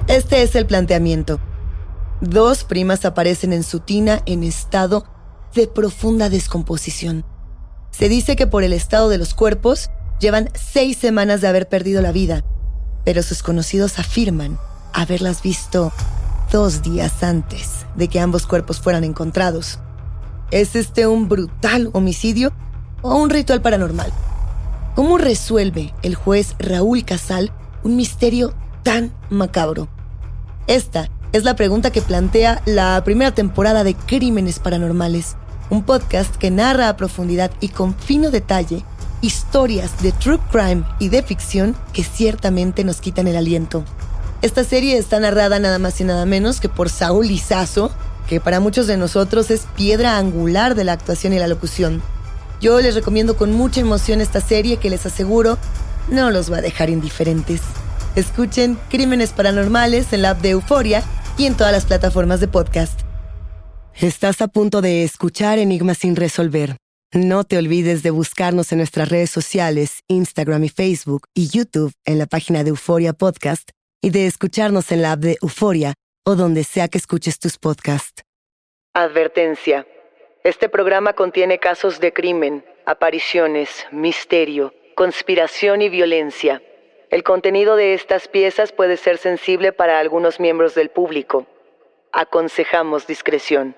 Este es el planteamiento. 2 primas aparecen en su tina en estado de profunda descomposición. Se dice que por el estado de los cuerpos llevan 6 semanas de haber perdido la vida, pero sus conocidos afirman haberlas visto 2 días antes de que ambos cuerpos fueran encontrados. ¿Es este un brutal homicidio o un ritual paranormal? ¿Cómo resuelve el juez Raúl Casal un misterio tan macabro? Esta es la pregunta que plantea la primera temporada de Crímenes Paranormales, un podcast que narra a profundidad y con fino detalle historias de true crime y de ficción que ciertamente nos quitan el aliento. Esta serie está narrada nada más y nada menos que por Saúl Lizazo, que para muchos de nosotros es piedra angular de la actuación y la locución. Yo les recomiendo con mucha emoción esta serie que les aseguro no los va a dejar indiferentes. Escuchen Crímenes Paranormales en la app de Euforia y en todas las plataformas de podcast. Estás a punto de escuchar Enigmas sin resolver. No te olvides de buscarnos en nuestras redes sociales, Instagram y Facebook y YouTube en la página de Euforia Podcast y de escucharnos en la app de Euforia o donde sea que escuches tus podcasts. Advertencia. Este programa contiene casos de crimen, apariciones, misterio, conspiración y violencia. El contenido de estas piezas puede ser sensible para algunos miembros del público. Aconsejamos discreción.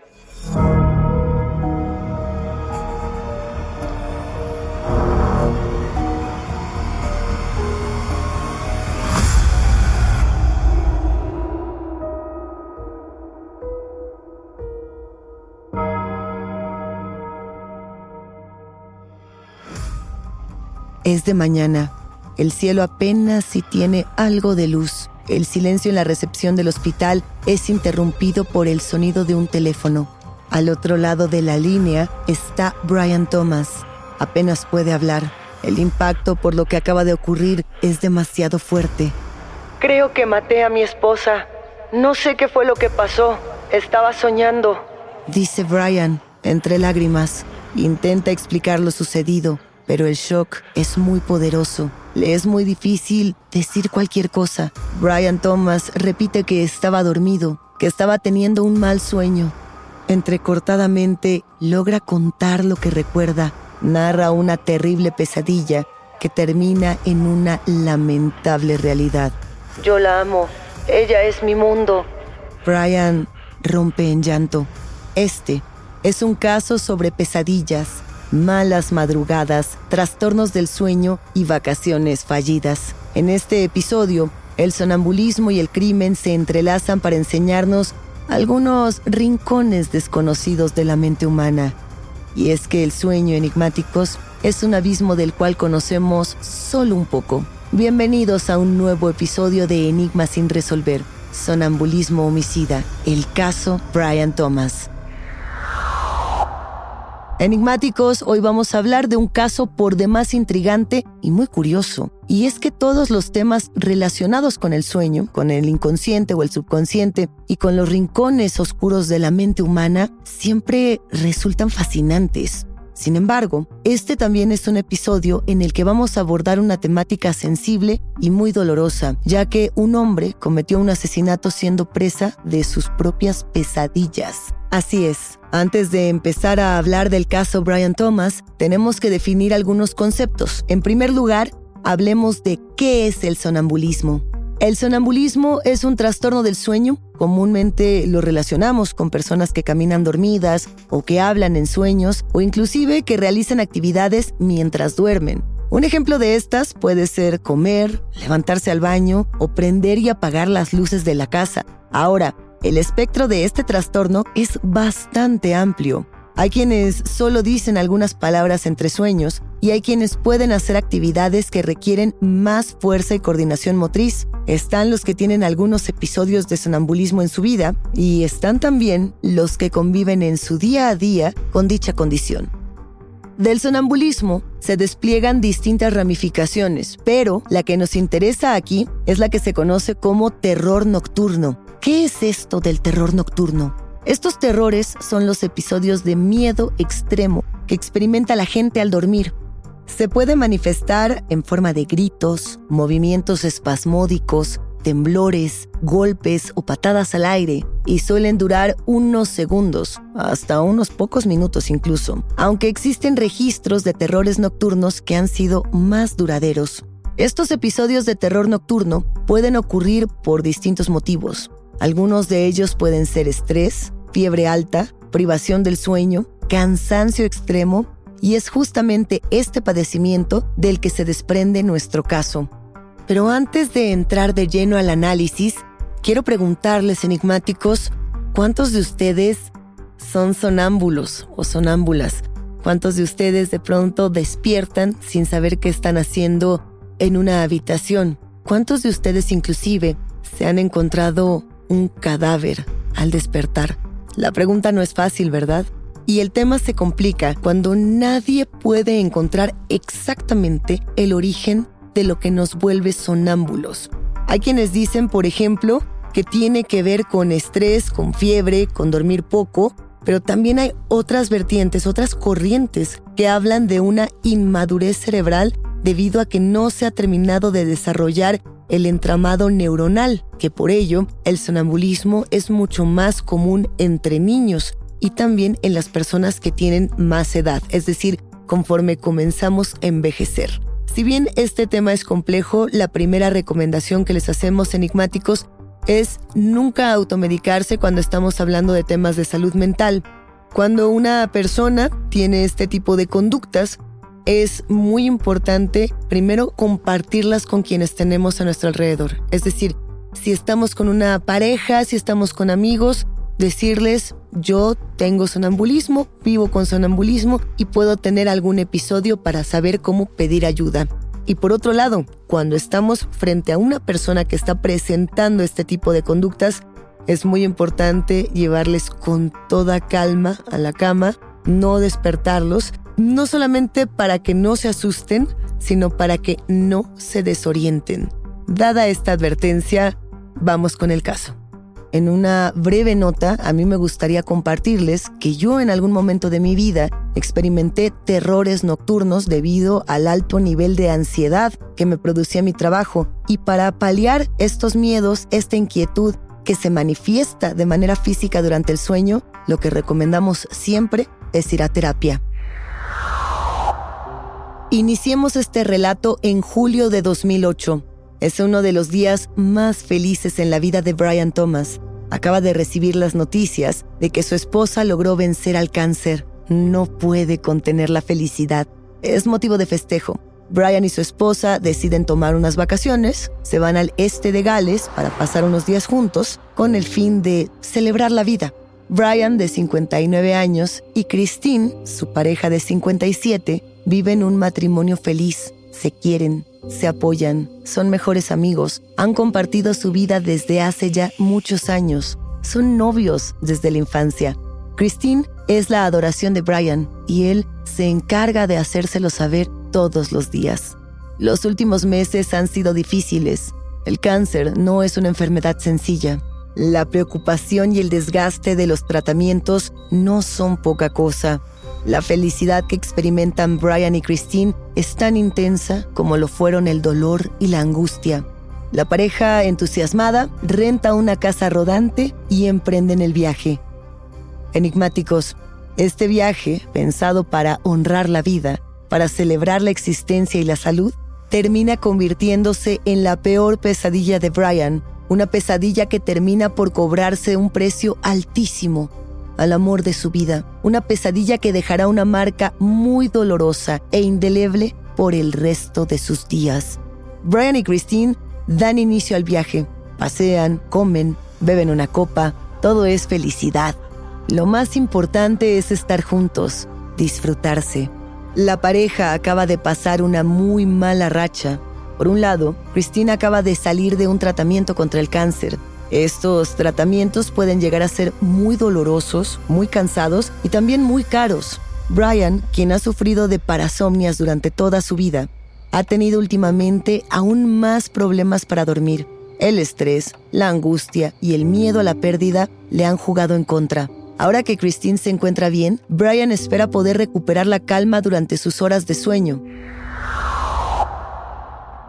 Es de mañana. El cielo apenas si tiene algo de luz. El silencio en la recepción del hospital es interrumpido por el sonido de un teléfono. Al otro lado de la línea está Brian Thomas. Apenas puede hablar. El impacto por lo que acaba de ocurrir es demasiado fuerte. Creo que maté a mi esposa. No sé qué fue lo que pasó. Estaba soñando, dice Brian, entre lágrimas. Intenta explicar lo sucedido, pero el shock es muy poderoso. Le es muy difícil decir cualquier cosa. Brian Thomas repite que estaba dormido, que estaba teniendo un mal sueño. Entrecortadamente logra contar lo que recuerda. Narra una terrible pesadilla que termina en una lamentable realidad. Yo la amo. Ella es mi mundo. Brian rompe en llanto. Este es un caso sobre pesadillas, malas madrugadas, trastornos del sueño y vacaciones fallidas. En este episodio, el sonambulismo y el crimen se entrelazan para enseñarnos algunos rincones desconocidos de la mente humana. Y es que el sueño, enigmáticos, es un abismo del cual conocemos solo un poco. Bienvenidos a un nuevo episodio de Enigmas sin resolver, Sonambulismo homicida, el caso Brian Thomas. Enigmáticos, hoy vamos a hablar de un caso por demás intrigante y muy curioso. Y es que todos los temas relacionados con el sueño, con el inconsciente o el subconsciente y con los rincones oscuros de la mente humana siempre resultan fascinantes. Sin embargo, este también es un episodio en el que vamos a abordar una temática sensible y muy dolorosa, ya que un hombre cometió un asesinato siendo presa de sus propias pesadillas. Así es, antes de empezar a hablar del caso Brian Thomas, tenemos que definir algunos conceptos. En primer lugar, hablemos de qué es el sonambulismo. El sonambulismo es un trastorno del sueño. Comúnmente lo relacionamos con personas que caminan dormidas o que hablan en sueños o inclusive que realizan actividades mientras duermen. Un ejemplo de estas puede ser comer, levantarse al baño o prender y apagar las luces de la casa. Ahora, el espectro de este trastorno es bastante amplio. Hay quienes solo dicen algunas palabras entre sueños y hay quienes pueden hacer actividades que requieren más fuerza y coordinación motriz. Están los que tienen algunos episodios de sonambulismo en su vida y están también los que conviven en su día a día con dicha condición. Del sonambulismo se despliegan distintas ramificaciones, pero la que nos interesa aquí es la que se conoce como terror nocturno. ¿Qué es esto del terror nocturno? Estos terrores son los episodios de miedo extremo que experimenta la gente al dormir. Se puede manifestar en forma de gritos, movimientos espasmódicos, temblores, golpes o patadas al aire y suelen durar unos segundos, hasta unos pocos minutos incluso, aunque existen registros de terrores nocturnos que han sido más duraderos. Estos episodios de terror nocturno pueden ocurrir por distintos motivos. Algunos de ellos pueden ser estrés, fiebre alta, privación del sueño, cansancio extremo, y es justamente este padecimiento del que se desprende nuestro caso. Pero antes de entrar de lleno al análisis, quiero preguntarles, enigmáticos, ¿cuántos de ustedes son sonámbulos o sonámbulas? ¿Cuántos de ustedes de pronto despiertan sin saber qué están haciendo en una habitación? ¿Cuántos de ustedes inclusive se han encontrado un cadáver al despertar? La pregunta no es fácil, ¿verdad? Y el tema se complica cuando nadie puede encontrar exactamente el origen de lo que nos vuelve sonámbulos. Hay quienes dicen, por ejemplo, que tiene que ver con estrés, con fiebre, con dormir poco, pero también hay otras vertientes, otras corrientes que hablan de una inmadurez cerebral debido a que no se ha terminado de desarrollar el entramado neuronal, que por ello el sonambulismo es mucho más común entre niños y también en las personas que tienen más edad, es decir, conforme comenzamos a envejecer. Si bien este tema es complejo, la primera recomendación que les hacemos, enigmáticos, es nunca automedicarse cuando estamos hablando de temas de salud mental. Cuando una persona tiene este tipo de conductas, es muy importante primero compartirlas con quienes tenemos a nuestro alrededor. Es decir, si estamos con una pareja, si estamos con amigos, decirles: yo tengo sonambulismo, vivo con sonambulismo y puedo tener algún episodio para saber cómo pedir ayuda. Y por otro lado, cuando estamos frente a una persona que está presentando este tipo de conductas, es muy importante llevarles con toda calma a la cama, no despertarlos, no solamente para que no se asusten, sino para que no se desorienten. Dada esta advertencia, vamos con el caso. En una breve nota, a mí me gustaría compartirles que yo en algún momento de mi vida experimenté terrores nocturnos debido al alto nivel de ansiedad que me producía mi trabajo. Y para paliar estos miedos, esta inquietud que se manifiesta de manera física durante el sueño, lo que recomendamos siempre es ir a terapia. Iniciemos este relato en julio de 2008. Es uno de los días más felices en la vida de Brian Thomas. Acaba de recibir las noticias de que su esposa logró vencer al cáncer. No puede contener la felicidad. Es motivo de festejo. Brian y su esposa deciden tomar unas vacaciones, se van al este de Gales para pasar unos días juntos con el fin de celebrar la vida. Brian, de 59 años, y Christine, su pareja de 57, viven un matrimonio feliz. Se quieren, se apoyan, son mejores amigos, han compartido su vida desde hace ya muchos años. Son novios desde la infancia. Christine es la adoración de Brian y él se encarga de hacérselo saber todos los días. Los últimos meses han sido difíciles. El cáncer no es una enfermedad sencilla. La preocupación y el desgaste de los tratamientos no son poca cosa. La felicidad que experimentan Brian y Christine es tan intensa como lo fueron el dolor y la angustia. La pareja, entusiasmada, renta una casa rodante y emprenden el viaje. Enigmáticos, este viaje, pensado para honrar la vida, para celebrar la existencia y la salud, termina convirtiéndose en la peor pesadilla de Brian, una pesadilla que termina por cobrarse un precio altísimo al amor de su vida, una pesadilla que dejará una marca muy dolorosa e indeleble por el resto de sus días. Brian y Christine dan inicio al viaje, pasean, comen, beben una copa, todo es felicidad. Lo más importante es estar juntos, disfrutarse. La pareja acaba de pasar una muy mala racha. Por un lado, Christine acaba de salir de un tratamiento contra el cáncer. Estos tratamientos pueden llegar a ser muy dolorosos, muy cansados y también muy caros. Brian, quien ha sufrido de parasomnias durante toda su vida, ha tenido últimamente aún más problemas para dormir. El estrés, la angustia y el miedo a la pérdida le han jugado en contra. Ahora que Christine se encuentra bien, Brian espera poder recuperar la calma durante sus horas de sueño.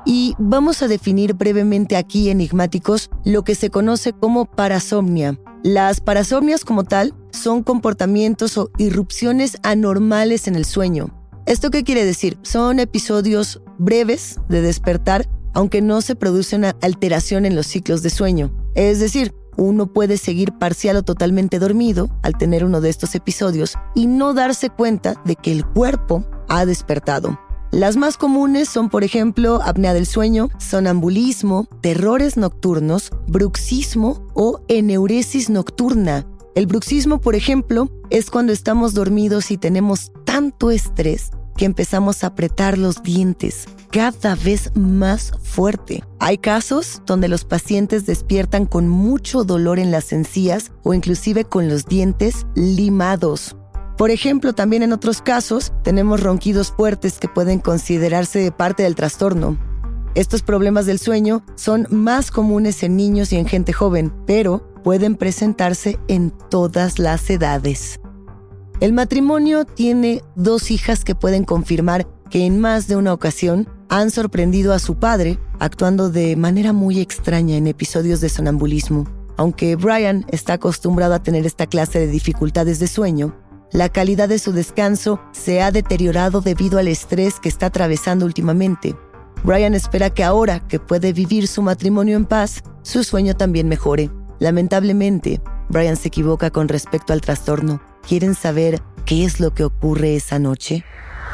Y vamos a definir brevemente aquí, enigmáticos, lo que se conoce como parasomnia. Las parasomnias como tal son comportamientos o irrupciones anormales en el sueño. ¿Esto qué quiere decir? Son episodios breves de despertar, aunque no se produce una alteración en los ciclos de sueño. Es decir, uno puede seguir parcial o totalmente dormido al tener uno de estos episodios y no darse cuenta de que el cuerpo ha despertado. Las más comunes son, por ejemplo, apnea del sueño, sonambulismo, terrores nocturnos, bruxismo o eneuresis nocturna. El bruxismo, por ejemplo, es cuando estamos dormidos y tenemos tanto estrés que empezamos a apretar los dientes cada vez más fuerte. Hay casos donde los pacientes despiertan con mucho dolor en las encías o inclusive con los dientes limados. Por ejemplo, también en otros casos tenemos ronquidos fuertes que pueden considerarse parte del trastorno. Estos problemas del sueño son más comunes en niños y en gente joven, pero pueden presentarse en todas las edades. El matrimonio tiene 2 hijas que pueden confirmar que en más de una ocasión han sorprendido a su padre actuando de manera muy extraña en episodios de sonambulismo. Aunque Brian está acostumbrado a tener esta clase de dificultades de sueño, la calidad de su descanso se ha deteriorado debido al estrés que está atravesando últimamente. Brian espera que ahora que puede vivir su matrimonio en paz, su sueño también mejore. Lamentablemente, Brian se equivoca con respecto al trastorno. ¿Quieren saber qué es lo que ocurre esa noche?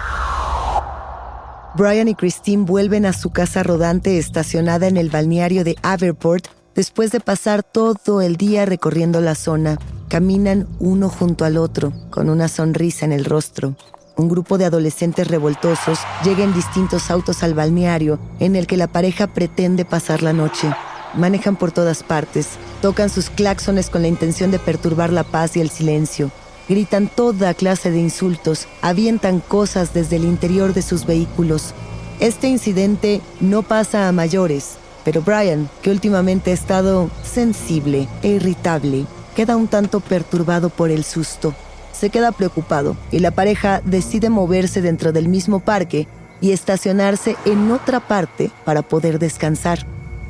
Brian y Christine vuelven a su casa rodante estacionada en el balneario de Aberport después de pasar todo el día recorriendo la zona. Caminan uno junto al otro, con una sonrisa en el rostro. Un grupo de adolescentes revoltosos llega en distintos autos al balneario en el que la pareja pretende pasar la noche. Manejan por todas partes, tocan sus claxones con la intención de perturbar la paz y el silencio. Gritan toda clase de insultos, avientan cosas desde el interior de sus vehículos. Este incidente no pasa a mayores, pero Brian, que últimamente ha estado sensible e irritable, queda un tanto perturbado por el susto. Se queda preocupado y la pareja decide moverse dentro del mismo parque y estacionarse en otra parte para poder descansar.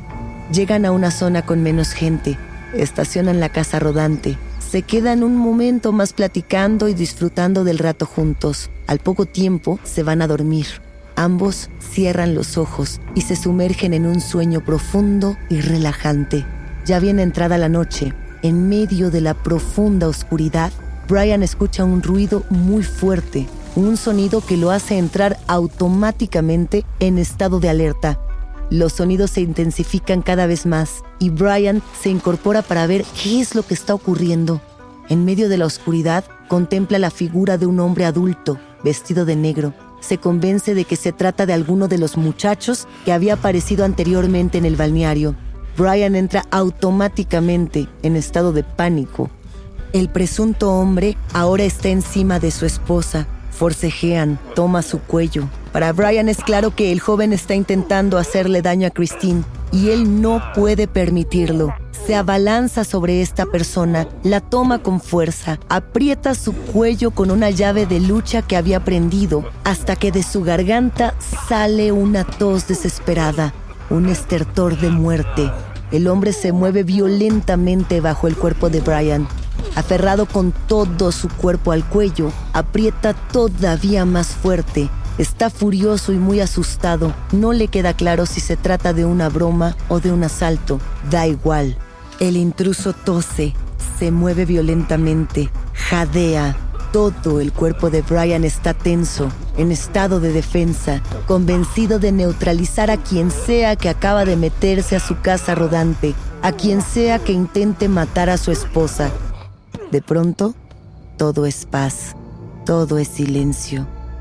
Llegan a una zona con menos gente, estacionan la casa rodante, se quedan un momento más platicando y disfrutando del rato juntos. Al poco tiempo se van a dormir. Ambos cierran los ojos y se sumergen en un sueño profundo y relajante. Ya bien entrada la noche, en medio de la profunda oscuridad, Brian escucha un ruido muy fuerte, un sonido que lo hace entrar automáticamente en estado de alerta. Los sonidos se intensifican cada vez más y Brian se incorpora para ver qué es lo que está ocurriendo. En medio de la oscuridad, contempla la figura de un hombre adulto, vestido de negro. Se convence de que se trata de alguno de los muchachos que había aparecido anteriormente en el balneario. Brian entra automáticamente en estado de pánico. El presunto hombre ahora está encima de su esposa. Forcejean, toma su cuello. Para Brian es claro que el joven está intentando hacerle daño a Christine y él no puede permitirlo. Se abalanza sobre esta persona, la toma con fuerza, aprieta su cuello con una llave de lucha que había prendido, hasta que de su garganta sale una tos desesperada, un estertor de muerte. El hombre se mueve violentamente bajo el cuerpo de Brian. Aferrado con todo su cuerpo al cuello, aprieta todavía más fuerte. Está furioso y muy asustado. No le queda claro si se trata de una broma o de un asalto. Da igual. El intruso tose, se mueve violentamente, jadea. Todo el cuerpo de Brian está tenso, en estado de defensa, convencido de neutralizar a quien sea que acaba de meterse a su casa rodante, a quien sea que intente matar a su esposa. De pronto, todo es paz, todo es silencio.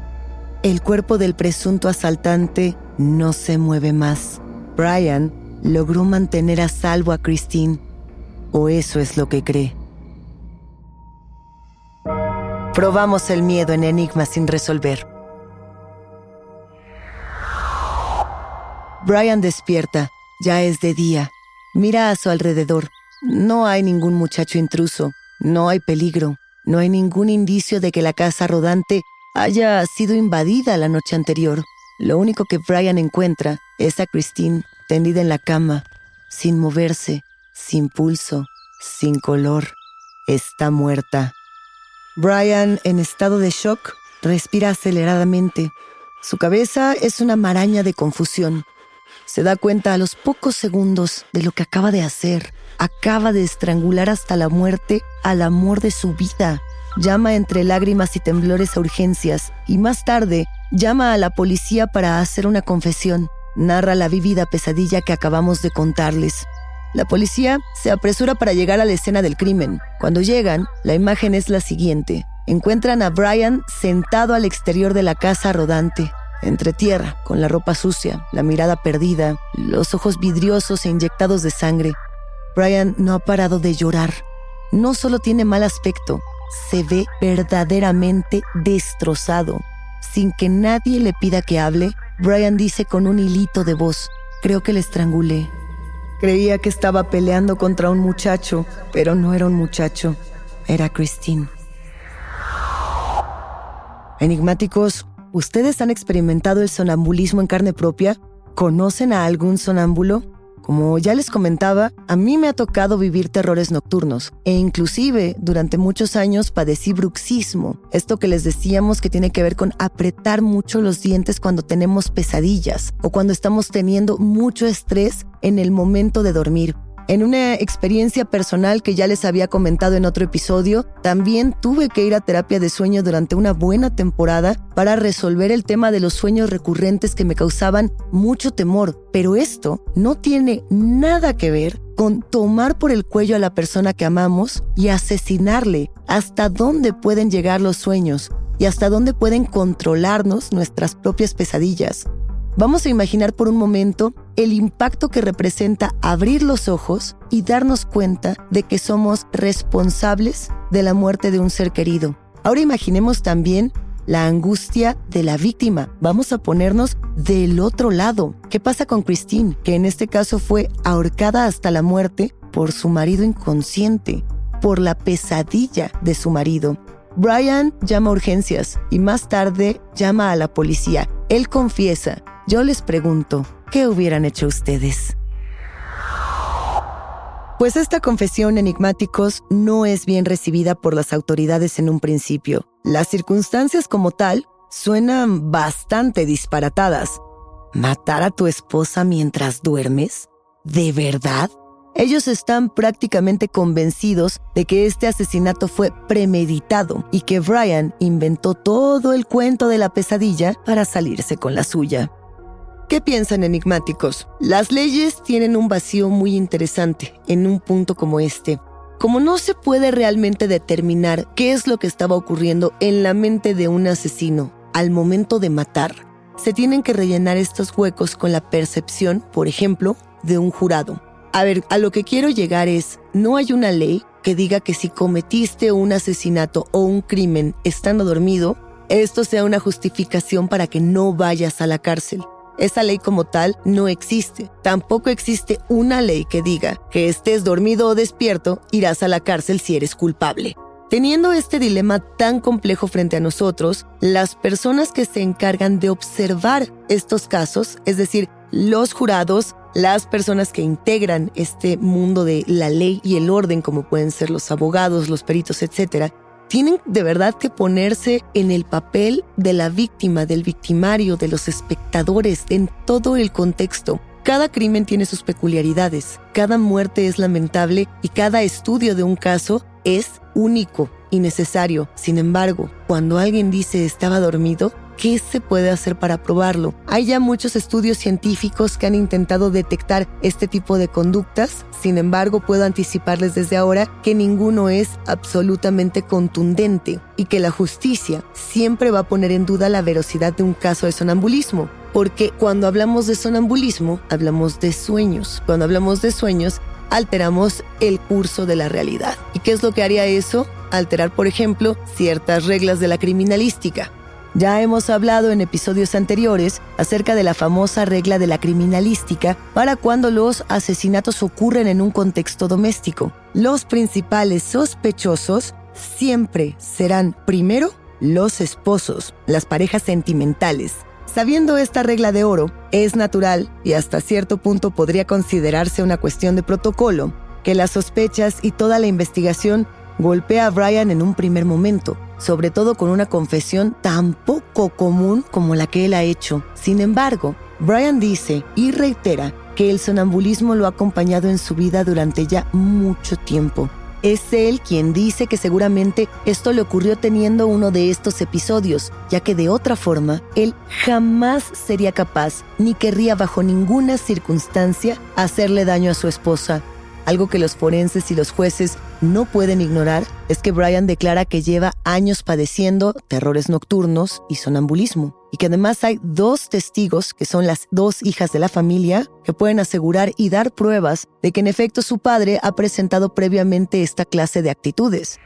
El cuerpo del presunto asaltante no se mueve más. Brian logró mantener a salvo a Christine, o eso es lo que cree. Probamos el miedo en enigmas sin resolver. Brian despierta, ya es de día. Mira a su alrededor. No hay ningún muchacho intruso, no hay peligro, no hay ningún indicio de que la casa rodante haya sido invadida la noche anterior. Lo único que Brian encuentra es a Christine tendida en la cama, sin moverse, sin pulso, sin color. Está muerta. Brian, en estado de shock, respira aceleradamente. Su cabeza es una maraña de confusión. Se da cuenta a los pocos segundos de lo que acaba de hacer. Acaba de estrangular hasta la muerte al amor de su vida. Llama entre lágrimas y temblores a urgencias y más tarde llama a la policía para hacer una confesión. Narra la vívida pesadilla que acabamos de contarles. La policía se apresura para llegar a la escena del crimen. Cuando llegan, la imagen es la siguiente. Encuentran a Brian sentado al exterior de la casa rodante, entre tierra, con la ropa sucia, la mirada perdida, los ojos vidriosos e inyectados de sangre. Brian no ha parado de llorar. No solo tiene mal aspecto, se ve verdaderamente destrozado. Sin que nadie le pida que hable, Brian dice con un hilito de voz: creo que le estrangulé. Creía que estaba peleando contra un muchacho, pero no era un muchacho, era Christine. Enigmáticos, ¿ustedes han experimentado el sonambulismo en carne propia? ¿Conocen a algún sonámbulo? Como ya les comentaba, a mí me ha tocado vivir terrores nocturnos e inclusive durante muchos años padecí bruxismo. Esto que les decíamos que tiene que ver con apretar mucho los dientes cuando tenemos pesadillas o cuando estamos teniendo mucho estrés en el momento de dormir. En una experiencia personal que ya les había comentado en otro episodio, también tuve que ir a terapia de sueño durante una buena temporada para resolver el tema de los sueños recurrentes que me causaban mucho temor. Pero esto no tiene nada que ver con tomar por el cuello a la persona que amamos y asesinarle. ¿Hasta dónde pueden llegar los sueños? ¿Y hasta dónde pueden controlarnos nuestras propias pesadillas? Vamos a imaginar por un momento el impacto que representa abrir los ojos y darnos cuenta de que somos responsables de la muerte de un ser querido. Ahora imaginemos también la angustia de la víctima. Vamos a ponernos del otro lado. ¿Qué pasa con Christine, que en este caso fue ahorcada hasta la muerte por su marido inconsciente, por la pesadilla de su marido? Brian llama a urgencias y más tarde llama a la policía. Él confiesa. Yo les pregunto, ¿qué hubieran hecho ustedes? Pues esta confesión, enigmáticos, no es bien recibida por las autoridades en un principio. Las circunstancias como tal suenan bastante disparatadas. ¿Matar a tu esposa mientras duermes? ¿De verdad? Ellos están prácticamente convencidos de que este asesinato fue premeditado y que Brian inventó todo el cuento de la pesadilla para salirse con la suya. ¿Qué piensan, enigmáticos? Las leyes tienen un vacío muy interesante en un punto como este. Como no se puede realmente determinar qué es lo que estaba ocurriendo en la mente de un asesino al momento de matar, se tienen que rellenar estos huecos con la percepción, por ejemplo, de un jurado. A ver, a lo que quiero llegar es, no hay una ley que diga que si cometiste un asesinato o un crimen estando dormido, esto sea una justificación para que no vayas a la cárcel. Esa ley como tal no existe. Tampoco existe una ley que diga que estés dormido o despierto, irás a la cárcel si eres culpable. Teniendo este dilema tan complejo frente a nosotros, las personas que se encargan de observar estos casos, es decir, los jurados, las personas que integran este mundo de la ley y el orden, como pueden ser los abogados, los peritos, etc., tienen de verdad que ponerse en el papel de la víctima, del victimario, de los espectadores, en todo el contexto. Cada crimen tiene sus peculiaridades, cada muerte es lamentable y cada estudio de un caso es único y necesario. Sin embargo, cuando alguien dice estaba dormido, ¿qué se puede hacer para probarlo? Hay ya muchos estudios científicos que han intentado detectar este tipo de conductas. Sin embargo, puedo anticiparles desde ahora que ninguno es absolutamente contundente y que la justicia siempre va a poner en duda la veracidad de un caso de sonambulismo. Porque cuando hablamos de sonambulismo, hablamos de sueños. Cuando hablamos de sueños, alteramos el curso de la realidad. ¿Y qué es lo que haría eso? Alterar, por ejemplo, ciertas reglas de la criminalística. Ya hemos hablado en episodios anteriores acerca de la famosa regla de la criminalística para cuando los asesinatos ocurren en un contexto doméstico. Los principales sospechosos siempre serán, primero, los esposos, las parejas sentimentales. Sabiendo esta regla de oro, es natural y hasta cierto punto podría considerarse una cuestión de protocolo que las sospechas y toda la investigación golpea a Brian en un primer momento, sobre todo con una confesión tan poco común como la que él ha hecho. Sin embargo, Brian dice y reitera que el sonambulismo lo ha acompañado en su vida durante ya mucho tiempo. Es él quien dice que seguramente esto le ocurrió teniendo uno de estos episodios, ya que de otra forma, él jamás sería capaz ni querría bajo ninguna circunstancia hacerle daño a su esposa. Algo que los forenses y los jueces no pueden ignorar es que Brian declara que lleva años padeciendo terrores nocturnos y sonambulismo, y que además hay 2 testigos, que son las 2 hijas de la familia, que pueden asegurar y dar pruebas de que en efecto su padre ha presentado previamente esta clase de actitudes.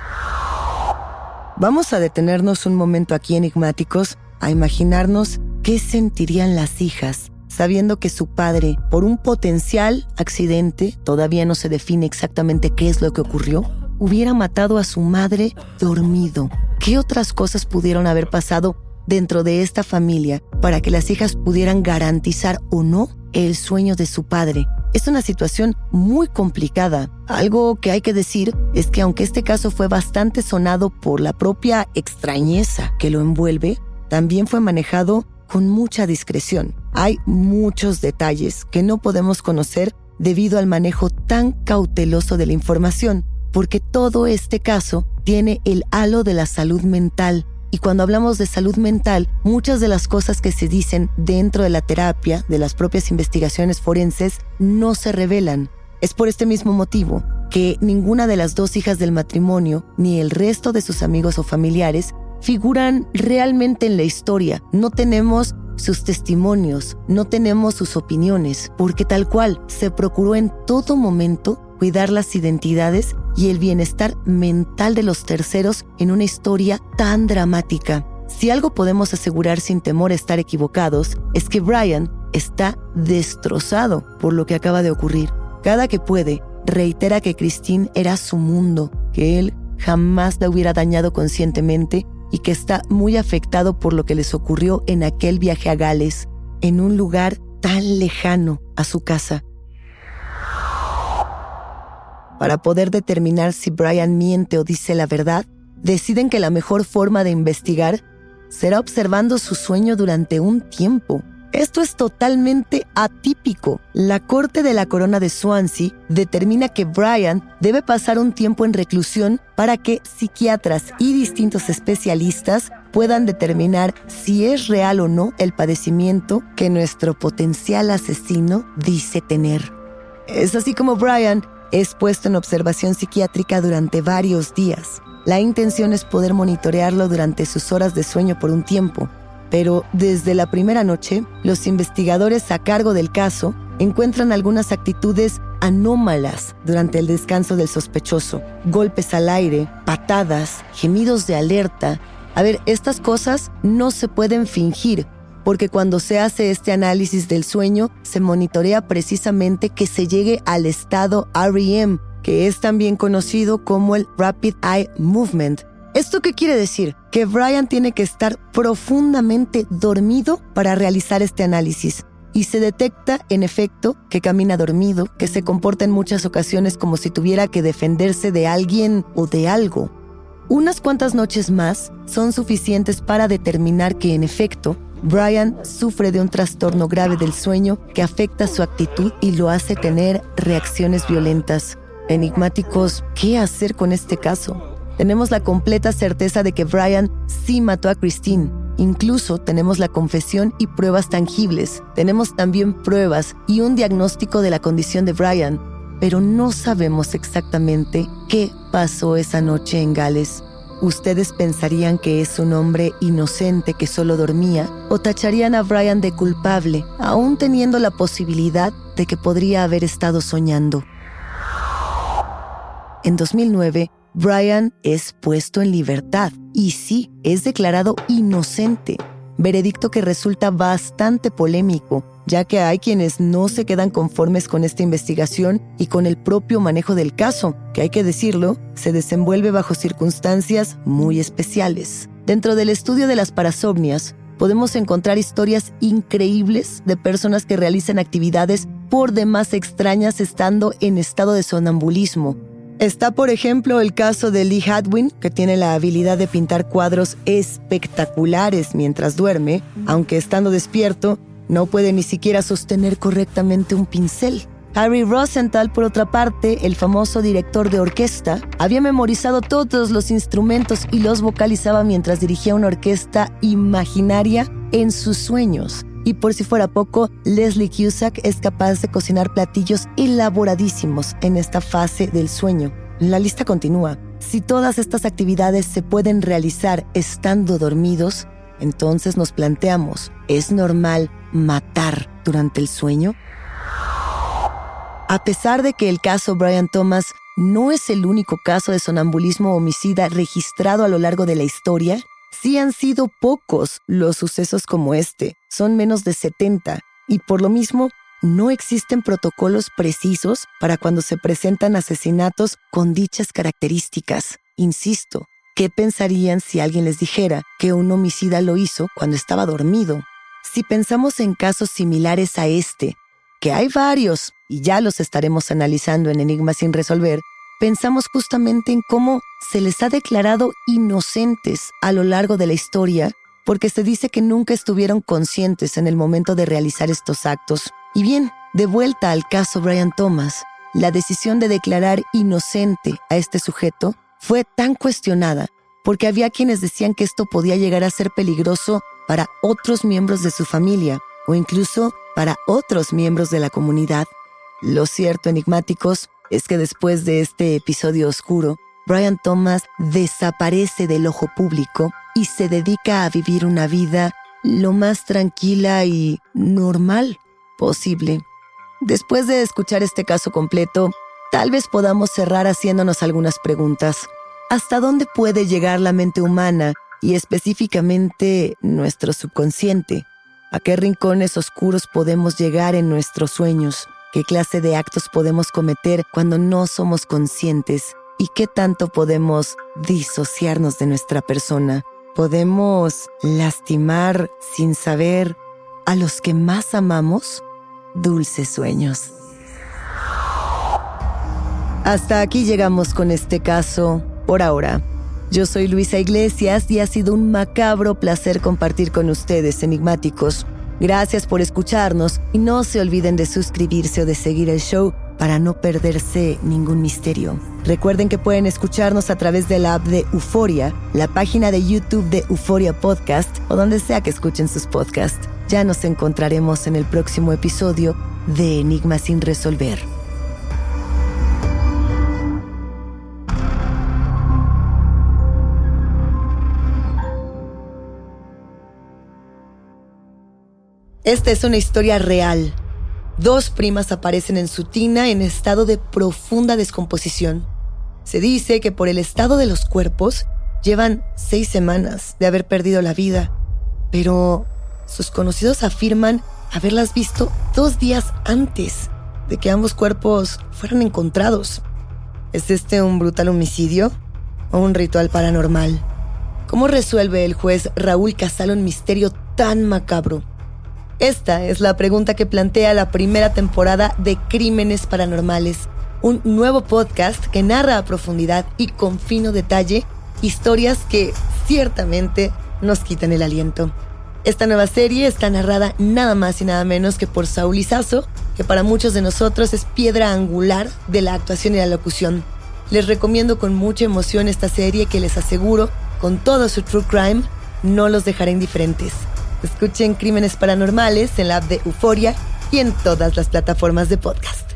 Vamos a detenernos un momento aquí, enigmáticos, a imaginarnos qué sentirían las hijas sabiendo que su padre, por un potencial accidente, todavía no se define exactamente qué es lo que ocurrió, hubiera matado a su madre dormido. ¿Qué otras cosas pudieron haber pasado dentro de esta familia para que las hijas pudieran garantizar o no el sueño de su padre? Es una situación muy complicada. Algo que hay que decir es que aunque este caso fue bastante sonado por la propia extrañeza que lo envuelve, también fue manejado con mucha discreción. Hay muchos detalles que no podemos conocer debido al manejo tan cauteloso de la información, porque todo este caso tiene el halo de la salud mental. Y cuando hablamos de salud mental, muchas de las cosas que se dicen dentro de la terapia, de las propias investigaciones forenses, no se revelan. Es por este mismo motivo que ninguna de las 2 hijas del matrimonio, ni el resto de sus amigos o familiares, figuran realmente en la historia. No tenemos sus testimonios, no tenemos sus opiniones, porque tal cual se procuró en todo momento cuidar las identidades y el bienestar mental de los terceros en una historia tan dramática. Si algo podemos asegurar sin temor a estar equivocados, es que Brian está destrozado por lo que acaba de ocurrir. Cada que puede, reitera que Christine era su mundo, que él jamás la hubiera dañado conscientemente y que está muy afectado por lo que les ocurrió en aquel viaje a Gales, en un lugar tan lejano a su casa. Para poder determinar si Brian miente o dice la verdad, deciden que la mejor forma de investigar será observando su sueño durante un tiempo. Esto es totalmente atípico. La Corte de la Corona de Swansea determina que Brian debe pasar un tiempo en reclusión para que psiquiatras y distintos especialistas puedan determinar si es real o no el padecimiento que nuestro potencial asesino dice tener. Es así como Brian es puesto en observación psiquiátrica durante varios días. La intención es poder monitorearlo durante sus horas de sueño por un tiempo. Pero desde la primera noche, los investigadores a cargo del caso encuentran algunas actitudes anómalas durante el descanso del sospechoso. Golpes al aire, patadas, gemidos de alerta. A ver, estas cosas no se pueden fingir, porque cuando se hace este análisis del sueño, se monitorea precisamente que se llegue al estado REM, que es también conocido como el Rapid Eye Movement. ¿Esto qué quiere decir? Que Brian tiene que estar profundamente dormido para realizar este análisis. Y se detecta, en efecto, que camina dormido, que se comporta en muchas ocasiones como si tuviera que defenderse de alguien o de algo. Unas cuantas noches más son suficientes para determinar que, en efecto, Brian sufre de un trastorno grave del sueño que afecta su actitud y lo hace tener reacciones violentas. Enigmáticos, ¿qué hacer con este caso? Tenemos la completa certeza de que Brian sí mató a Christine. Incluso tenemos la confesión y pruebas tangibles. Tenemos también pruebas y un diagnóstico de la condición de Brian. Pero no sabemos exactamente qué pasó esa noche en Gales. ¿Ustedes pensarían que es un hombre inocente que solo dormía? ¿O tacharían a Brian de culpable, aún teniendo la posibilidad de que podría haber estado soñando? En 2009, Brian es puesto en libertad y sí, es declarado inocente. Veredicto que resulta bastante polémico, ya que hay quienes no se quedan conformes con esta investigación y con el propio manejo del caso, que hay que decirlo, se desenvuelve bajo circunstancias muy especiales. Dentro del estudio de las parasomnias, podemos encontrar historias increíbles de personas que realizan actividades por demás extrañas estando en estado de sonambulismo. Está, por ejemplo, el caso de Lee Hadwin, que tiene la habilidad de pintar cuadros espectaculares mientras duerme, aunque estando despierto, no puede ni siquiera sostener correctamente un pincel. Harry Rosenthal, por otra parte, el famoso director de orquesta, había memorizado todos los instrumentos y los vocalizaba mientras dirigía una orquesta imaginaria en sus sueños. Y por si fuera poco, Leslie Cusack es capaz de cocinar platillos elaboradísimos en esta fase del sueño. La lista continúa. Si todas estas actividades se pueden realizar estando dormidos, entonces nos planteamos, ¿es normal matar durante el sueño? A pesar de que el caso Brian Thomas no es el único caso de sonambulismo homicida registrado a lo largo de la historia, sí han sido pocos los sucesos como este, son menos de 70, y por lo mismo no existen protocolos precisos para cuando se presentan asesinatos con dichas características. Insisto, ¿qué pensarían si alguien les dijera que un homicida lo hizo cuando estaba dormido? Si pensamos en casos similares a este, que hay varios, y ya los estaremos analizando en Enigmas sin resolver, pensamos justamente en cómo se les ha declarado inocentes a lo largo de la historia porque se dice que nunca estuvieron conscientes en el momento de realizar estos actos. Y bien, de vuelta al caso Brian Thomas, la decisión de declarar inocente a este sujeto fue tan cuestionada porque había quienes decían que esto podía llegar a ser peligroso para otros miembros de su familia o incluso para otros miembros de la comunidad. Lo cierto, enigmáticos, es que después de este episodio oscuro, Brian Thomas desaparece del ojo público y se dedica a vivir una vida lo más tranquila y normal posible. Después de escuchar este caso completo, tal vez podamos cerrar haciéndonos algunas preguntas. ¿Hasta dónde puede llegar la mente humana y específicamente nuestro subconsciente? ¿A qué rincones oscuros podemos llegar en nuestros sueños? ¿Qué clase de actos podemos cometer cuando no somos conscientes? ¿Y qué tanto podemos disociarnos de nuestra persona? ¿Podemos lastimar sin saber a los que más amamos? Dulces sueños. Hasta aquí llegamos con este caso por ahora. Yo soy Luisa Iglesias y ha sido un macabro placer compartir con ustedes, enigmáticos. Gracias por escucharnos y no se olviden de suscribirse o de seguir el show para no perderse ningún misterio. Recuerden que pueden escucharnos a través de la app de Euforia, la página de YouTube de Euforia Podcast o donde sea que escuchen sus podcasts. Ya nos encontraremos en el próximo episodio de Enigmas sin resolver. Esta es una historia real. 2 primas aparecen en su tina en estado de profunda descomposición. Se dice que por el estado de los cuerpos llevan 6 semanas de haber perdido la vida, pero sus conocidos afirman haberlas visto 2 días antes de que ambos cuerpos fueran encontrados. ¿Es este un brutal homicidio o un ritual paranormal? ¿Cómo resuelve el juez Raúl Casal un misterio tan macabro? Esta es la pregunta que plantea la primera temporada de Crímenes Paranormales, un nuevo podcast que narra a profundidad y con fino detalle historias que ciertamente nos quitan el aliento. Esta nueva serie está narrada nada más y nada menos que por Saúl Lizazo, que para muchos de nosotros es piedra angular de la actuación y la locución. Les recomiendo con mucha emoción esta serie que les aseguro, con todo su true crime, no los dejará indiferentes. Escuchen Crímenes Paranormales en la app de Euforia y en todas las plataformas de podcast.